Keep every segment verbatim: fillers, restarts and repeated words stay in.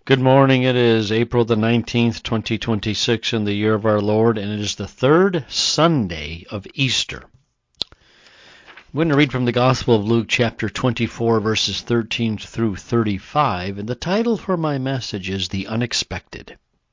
Good morning. It is April the nineteenth, twenty twenty-six, in the year of our Lord, and it is the third Sunday of Easter. I'm going to read from the Gospel of Luke, chapter twenty-four, verses thirteen through thirty-five, and the title for my message is The Unexpected.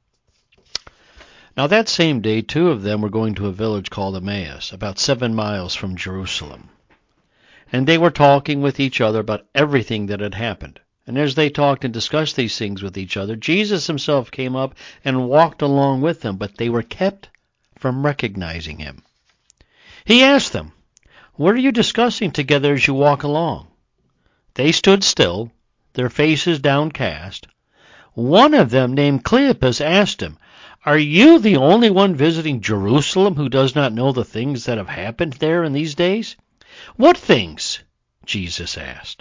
Now that same day, two of them were going to a village called Emmaus, about seven miles from Jerusalem. And they were talking with each other about everything that had happened. And as they talked and discussed these things with each other, Jesus himself came up and walked along with them, but they were kept from recognizing him. He asked them, "What are you discussing together as you walk along?" They stood still, their faces downcast. One of them, named Cleopas, asked him, "Are you the only one visiting Jerusalem who does not know the things that have happened there in these days?" "What things?" Jesus asked.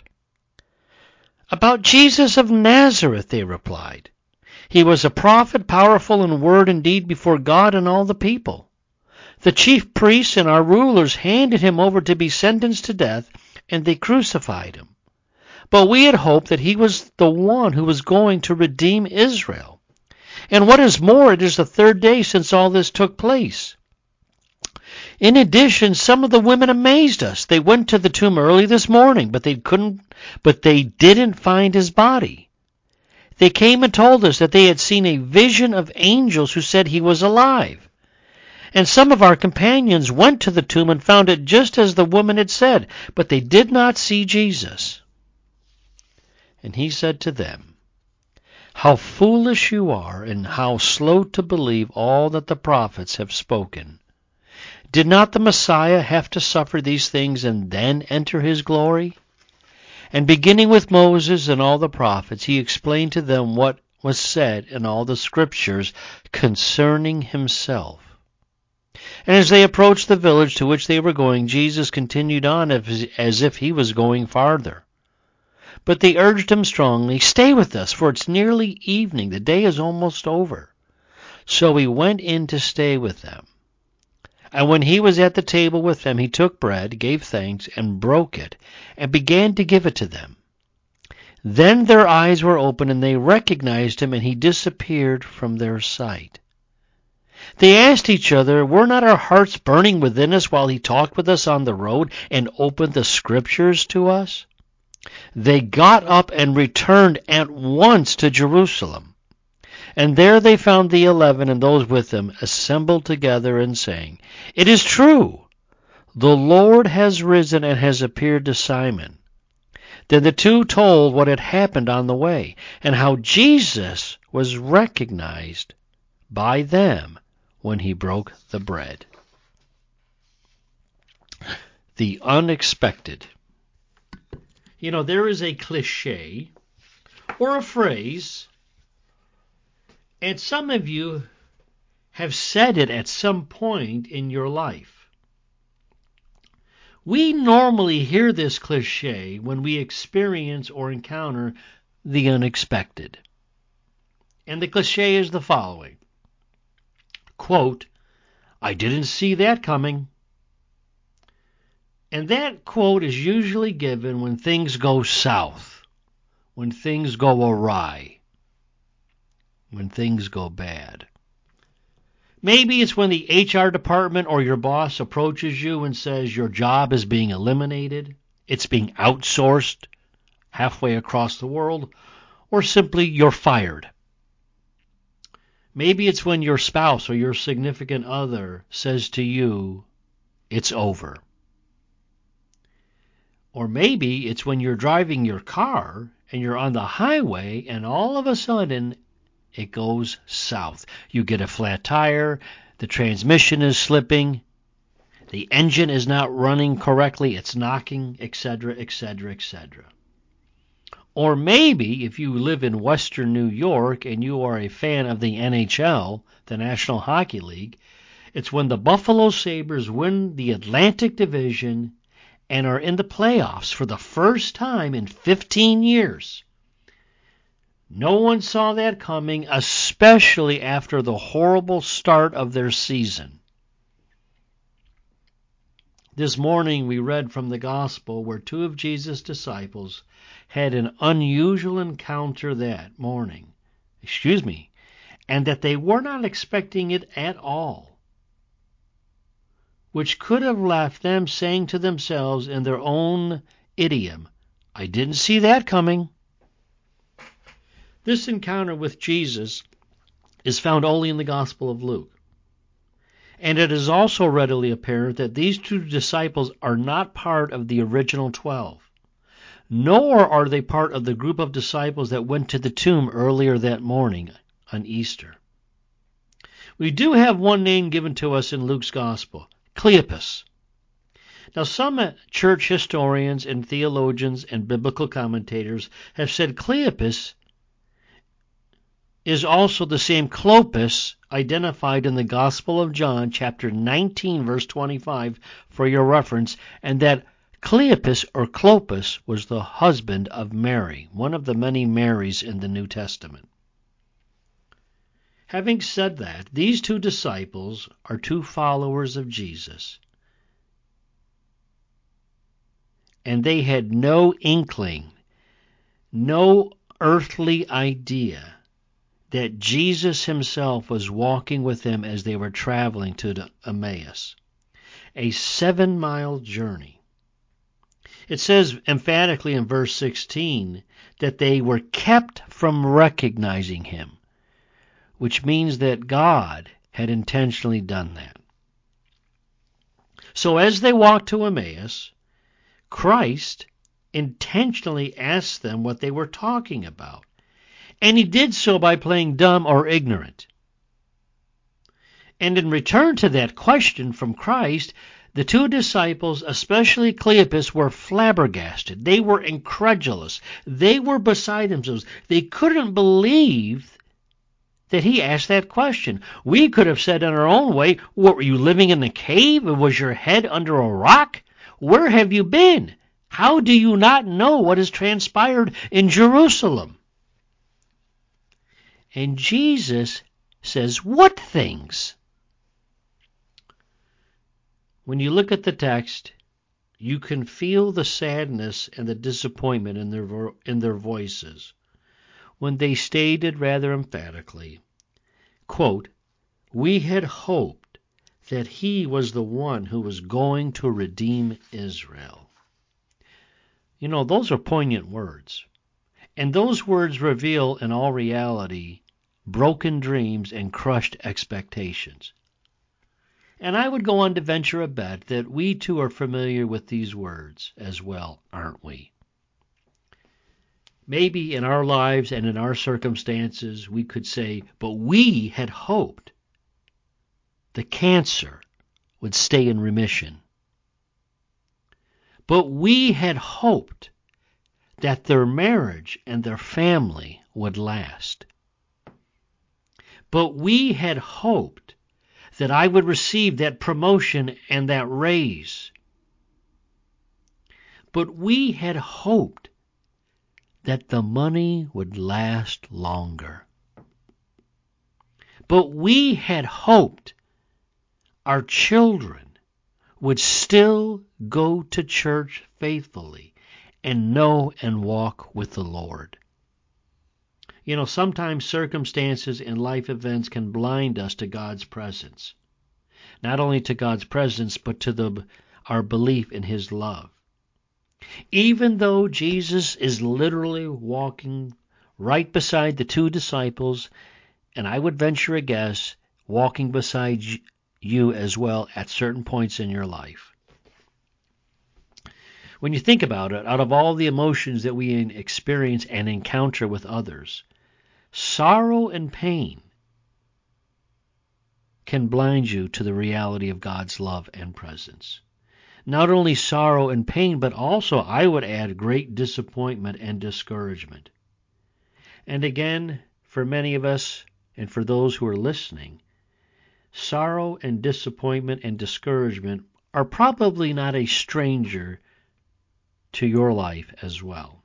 "About Jesus of Nazareth," they replied. "He was a prophet, powerful in word and deed before God and all the people. The chief priests and our rulers handed him over to be sentenced to death, and they crucified him. But we had hoped that he was the one who was going to redeem Israel. And what is more, it is the third day since all this took place. In addition, some of the women amazed us. They went to the tomb early this morning, but they couldn't but they didn't find his body. They came and told us that they had seen a vision of angels who said he was alive. And some of our companions went to the tomb and found it just as the woman had said, but they did not see Jesus." And he said to them, "How foolish you are, and how slow to believe all that the prophets have spoken. Did not the Messiah have to suffer these things and then enter his glory?" And beginning with Moses and all the prophets, he explained to them what was said in all the scriptures concerning himself. And as they approached the village to which they were going, Jesus continued on as if he was going farther. But they urged him strongly, "Stay with us, for it's nearly evening. The day is almost over." So he went in to stay with them. And when he was at the table with them, he took bread, gave thanks, and broke it, and began to give it to them. Then their eyes were opened, and they recognized him, and he disappeared from their sight. They asked each other, "Were not our hearts burning within us while he talked with us on the road and opened the scriptures to us?" They got up and returned at once to Jerusalem. And there they found the eleven and those with them assembled together and saying, "It is true, the Lord has risen and has appeared to Simon." Then the two told what had happened on the way, and how Jesus was recognized by them when he broke the bread. The unexpected. You know, there is a cliche or a phrase, and some of you have said it at some point in your life. We normally hear this cliche when we experience or encounter the unexpected. And the cliche is the following. Quote, "I didn't see that coming." And that quote is usually given when things go south, when things go awry, when things go bad. Maybe it's when the H R department or your boss approaches you and says your job is being eliminated, it's being outsourced halfway across the world, or simply you're fired. Maybe it's when your spouse or your significant other says to you, "It's over." Or maybe it's when you're driving your car and you're on the highway and all of a sudden it goes south. You get a flat tire, the transmission is slipping, the engine is not running correctly, it's knocking, et cetera, et cetera, et cetera. Or maybe if you live in Western New York and you are a fan of the N H L, the National Hockey League, it's when the Buffalo Sabres win the Atlantic Division and are in the playoffs for the first time in fifteen years. No one saw that coming, especially after the horrible start of their season. This morning we read from the Gospel where two of Jesus' disciples had an unusual encounter that morning. excuse me, and that they were not expecting it at all, which could have left them saying to themselves in their own idiom, I didn't see that coming. This encounter with Jesus is found only in the Gospel of Luke. And it is also readily apparent that these two disciples are not part of the original twelve, nor are they part of the group of disciples that went to the tomb earlier that morning on Easter. We do have one name given to us in Luke's Gospel, Cleopas. Now, some church historians and theologians and biblical commentators have said Cleopas is also the same Clopas identified in the Gospel of John, chapter nineteen, verse twenty-five, for your reference, and that Cleopas or Clopas was the husband of Mary, one of the many Marys in the New Testament. Having said that, these two disciples are two followers of Jesus, and they had no inkling, no earthly idea that Jesus himself was walking with them as they were traveling to Emmaus, a seven-mile journey. It says emphatically in verse sixteen that they were kept from recognizing him, which means that God had intentionally done that. So as they walked to Emmaus, Christ intentionally asked them what they were talking about. And he did so by playing dumb or ignorant. And in return to that question from Christ, the two disciples, especially Cleopas, were flabbergasted. They were incredulous. They were beside themselves. They couldn't believe that he asked that question. We could have said in our own way, what, were you living in a cave? Was your head under a rock? Where have you been? How do you not know what has transpired in Jerusalem? And Jesus says, what things? When you look at the text, you can feel the sadness and the disappointment in their vo- in their voices when they stated rather emphatically, quote, we had hoped that he was the one who was going to redeem Israel. You know, those are poignant words. And those words reveal, in all reality, broken dreams and crushed expectations. And I would go on to venture a bet that we too are familiar with these words as well, aren't we? Maybe in our lives and in our circumstances we could say, but we had hoped the cancer would stay in remission. But we had hoped that their marriage and their family would last. But we had hoped that I would receive that promotion and that raise. But we had hoped that the money would last longer. But we had hoped our children would still go to church faithfully and know and walk with the Lord. You know, sometimes circumstances and life events can blind us to God's presence. Not only to God's presence, but to the, our belief in his love. Even though Jesus is literally walking right beside the two disciples, and I would venture a guess, walking beside you as well at certain points in your life. When you think about it, out of all the emotions that we experience and encounter with others, sorrow and pain can blind you to the reality of God's love and presence. Not only sorrow and pain, but also, I would add, great disappointment and discouragement. And again, for many of us, and for those who are listening, sorrow and disappointment and discouragement are probably not a stranger to your life as well.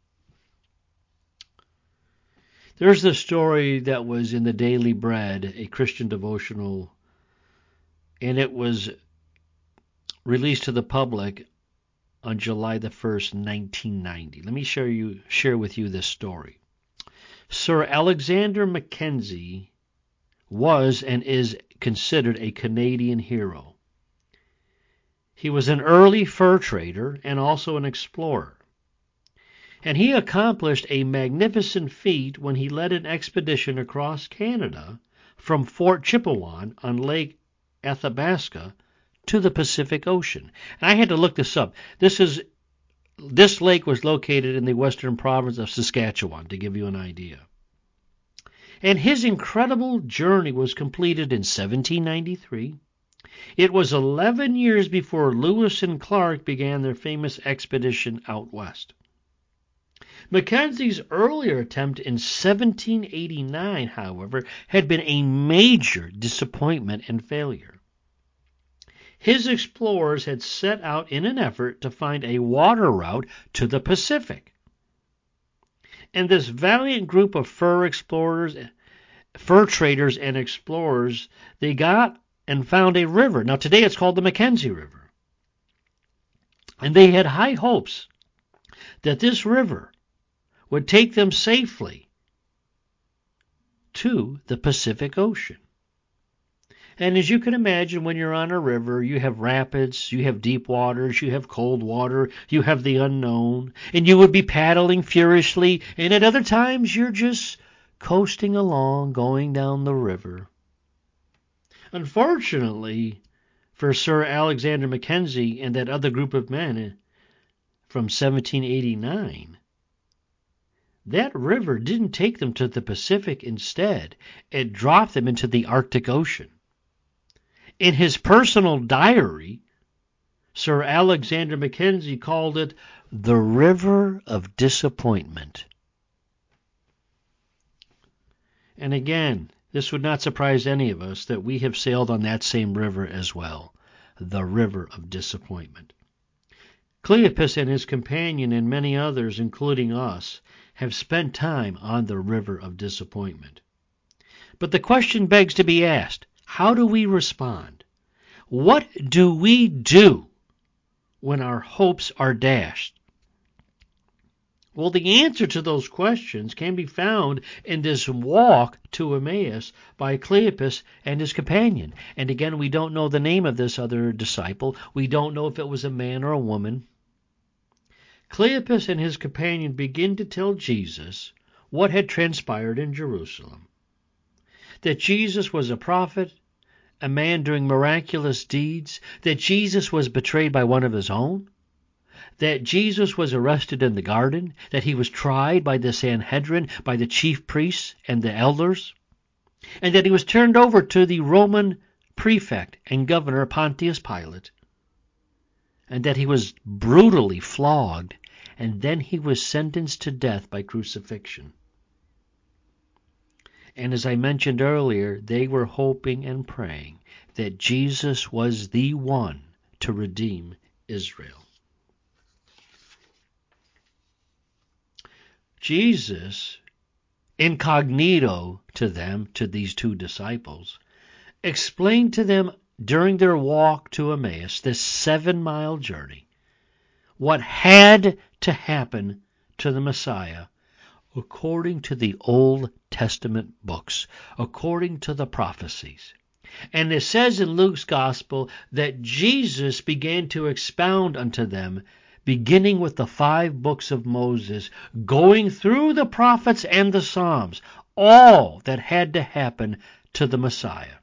There's the story that was in the Daily Bread, a Christian devotional, and it was released to the public on July the first, nineteen ninety. Let me share you share with you this story. Sir Alexander Mackenzie was and is considered a Canadian hero. He was an early fur trader and also an explorer. And he accomplished a magnificent feat when he led an expedition across Canada from Fort Chipewyan on Lake Athabasca to the Pacific Ocean. And I had to look this up. This is this lake was located in the western province of Saskatchewan, to give you an idea. And his incredible journey was completed in seventeen ninety-three. It was eleven years before Lewis and Clark began their famous expedition out west. Mackenzie's earlier attempt in seventeen eighty-nine, however, had been a major disappointment and failure. His explorers had set out in an effort to find a water route to the Pacific. And this valiant group of fur explorers, fur traders and explorers, they got and found a river. Now today it's called the Mackenzie River. And they had high hopes that this river would take them safely to the Pacific Ocean. And as you can imagine, when you're on a river, you have rapids, you have deep waters, you have cold water, you have the unknown, and you would be paddling furiously, and at other times you're just coasting along, going down the river. Unfortunately for Sir Alexander Mackenzie and that other group of men from seventeen eighty-nine, that river didn't take them to the Pacific. Instead, it dropped them into the Arctic Ocean. In his personal diary, Sir Alexander Mackenzie called it the River of Disappointment. And again, this would not surprise any of us that we have sailed on that same river as well, the River of Disappointment. Cleopas and his companion and many others, including us, have spent time on the River of Disappointment. But the question begs to be asked, how do we respond? What do we do when our hopes are dashed? Well, the answer to those questions can be found in this walk to Emmaus by Cleopas and his companion. And again, we don't know the name of this other disciple. We don't know if it was a man or a woman. Cleopas and his companion begin to tell Jesus what had transpired in Jerusalem. That Jesus was a prophet, a man doing miraculous deeds, that Jesus was betrayed by one of his own, that Jesus was arrested in the garden, that he was tried by the Sanhedrin, by the chief priests and the elders, and that he was turned over to the Roman prefect and governor Pontius Pilate, and that he was brutally flogged, and then he was sentenced to death by crucifixion. And as I mentioned earlier, they were hoping and praying that Jesus was the one to redeem Israel. Jesus, incognito to them, to these two disciples, explained to them during their walk to Emmaus, this seven-mile journey, what had to happen to the Messiah according to the Old Testament books, according to the prophecies. And it says in Luke's Gospel that Jesus began to expound unto them, beginning with the five books of Moses, going through the prophets and the Psalms, all that had to happen to the Messiah.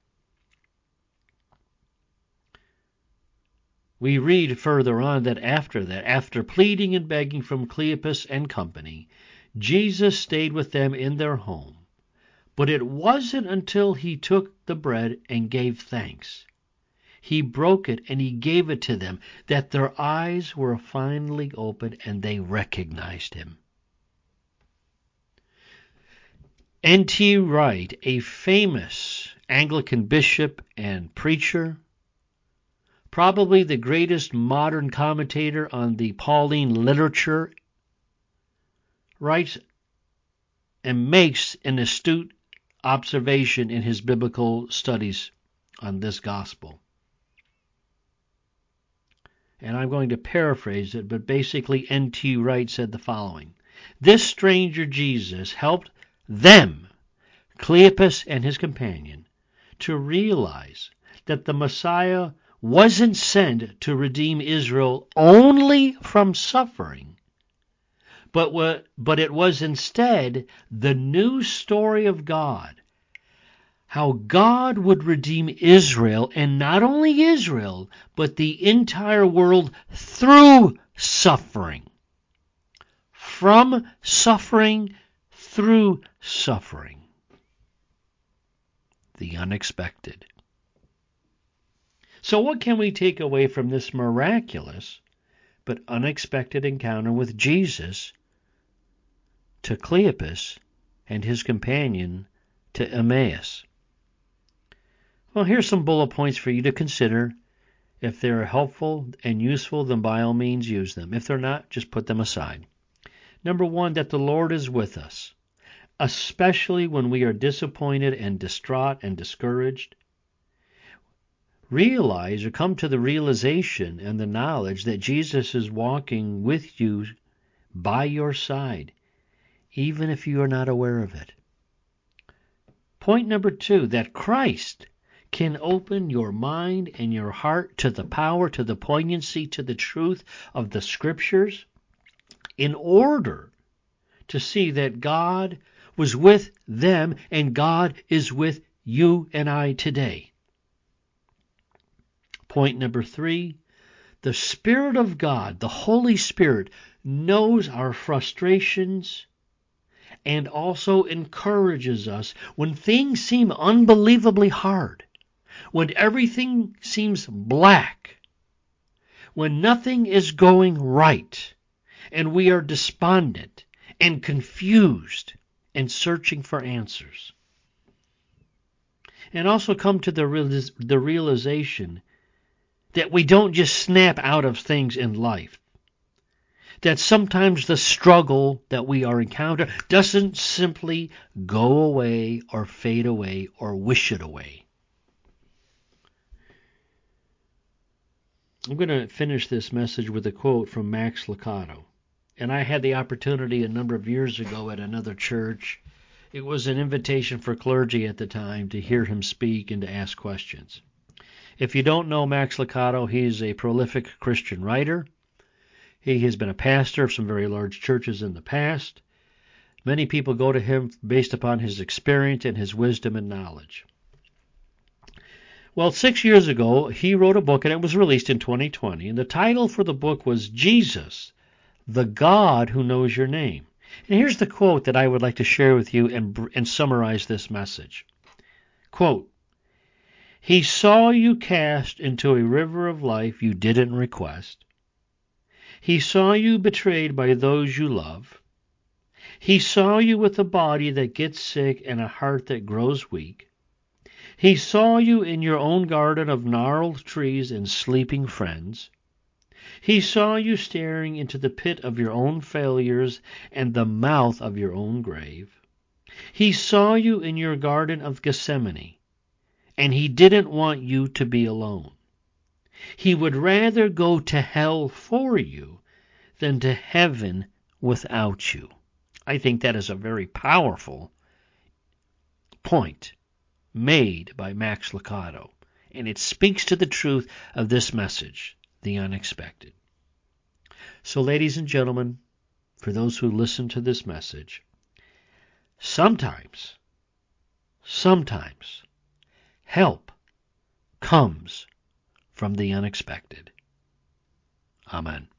We read further on that after that, after pleading and begging from Cleopas and company, Jesus stayed with them in their home. But it wasn't until he took the bread and gave thanks, he broke it and he gave it to them, that their eyes were finally opened and they recognized him. N T Wright, a famous Anglican bishop and preacher, probably the greatest modern commentator on the Pauline literature, writes and makes an astute observation in his biblical studies on this gospel. And I'm going to paraphrase it, but basically N T Wright said the following: this stranger Jesus helped them, Cleopas and his companion, to realize that the Messiah wasn't sent to redeem Israel only from suffering, but, wa- but it was instead the new story of God, how God would redeem Israel, and not only Israel, but the entire world through suffering. From suffering through suffering. The unexpected. So what can we take away from this miraculous but unexpected encounter with Jesus to Cleopas and his companion to Emmaus? Well, here's some bullet points for you to consider. If they're helpful and useful, then by all means use them. If they're not, just put them aside. Number one, that the Lord is with us, especially when we are disappointed and distraught and discouraged. Realize or come to the realization and the knowledge that Jesus is walking with you by your side, even if you are not aware of it. Point number two, that Christ can open your mind and your heart to the power, to the poignancy, to the truth of the Scriptures in order to see that God was with them and God is with you and I today. Point number three, the Spirit of God, the Holy Spirit, knows our frustrations and also encourages us when things seem unbelievably hard, when everything seems black, when nothing is going right, and we are despondent and confused and searching for answers. And also come to the, realis- the realization that we don't just snap out of things in life. That sometimes the struggle that we are encountering doesn't simply go away or fade away or wish it away. I'm going to finish this message with a quote from Max Lucado. And I had the opportunity a number of years ago at another church. It was an invitation for clergy at the time to hear him speak and to ask questions. If you don't know Max Lucado, he's a prolific Christian writer. He has been a pastor of some very large churches in the past. Many people go to him based upon his experience and his wisdom and knowledge. Well, six years ago, he wrote a book, and it was released in twenty twenty, and the title for the book was Jesus, the God Who Knows Your Name. And here's the quote that I would like to share with you and, and summarize this message. Quote, "He saw you cast into a river of life you didn't request. He saw you betrayed by those you love. He saw you with a body that gets sick and a heart that grows weak. He saw you in your own garden of gnarled trees and sleeping friends. He saw you staring into the pit of your own failures and the mouth of your own grave. He saw you in your garden of Gethsemane, and he didn't want you to be alone. He would rather go to hell for you than to heaven without you." I think that is a very powerful point made by Max Lucado, and it speaks to the truth of this message, the unexpected. So, ladies and gentlemen, for those who listen to this message, sometimes, sometimes, help comes from the unexpected. Amen.